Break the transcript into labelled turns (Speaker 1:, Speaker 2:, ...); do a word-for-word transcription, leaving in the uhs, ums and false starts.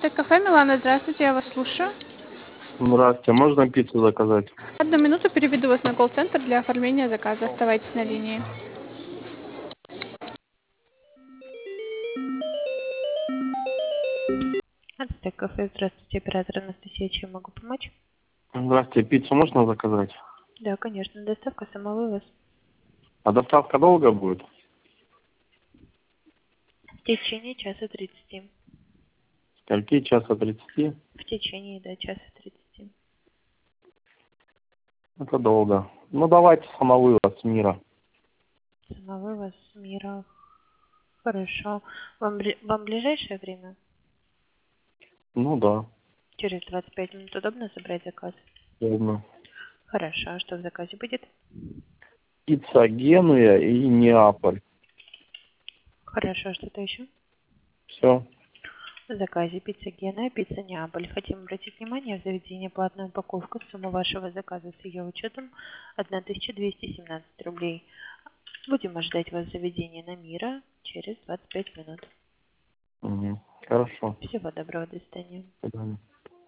Speaker 1: Артек кафе, Милана, здравствуйте, я вас слушаю.
Speaker 2: Здравствуйте, можно пиццу заказать?
Speaker 1: Одну минуту переведу вас на колл-центр для оформления заказа. Оставайтесь на линии. Артек кафе, здравствуйте, оператор Анастасия, чем могу помочь?
Speaker 2: Здравствуйте, пиццу можно заказать?
Speaker 1: Да, конечно, доставка, самовывоз.
Speaker 2: А доставка долго будет?
Speaker 1: В течение часа тридцати.
Speaker 2: Скольки? Часа тридцати?
Speaker 1: В течение, да, часа тридцати.
Speaker 2: Это долго. Ну давайте самовывоз мира.
Speaker 1: Самовывоз мира. Хорошо. Вам, бли- вам ближайшее время?
Speaker 2: Ну да,
Speaker 1: Через двадцать пять минут удобно забрать заказ?
Speaker 2: удобно.
Speaker 1: Хорошо. А что в заказе будет?
Speaker 2: Пицца Генуя и Неаполь.
Speaker 1: Хорошо. Что-то еще?
Speaker 2: Все.
Speaker 1: В заказе пицца Гена, пицца Неаполь. Хотим обратить внимание, в заведении платная упаковка. Сумма вашего заказа с ее учетом тысяча двести семнадцать рублей. Будем ожидать вас в заведении на Мира через двадцать пять минут.
Speaker 2: Угу. Хорошо.
Speaker 1: Всего доброго, до свидания.
Speaker 2: До свидания.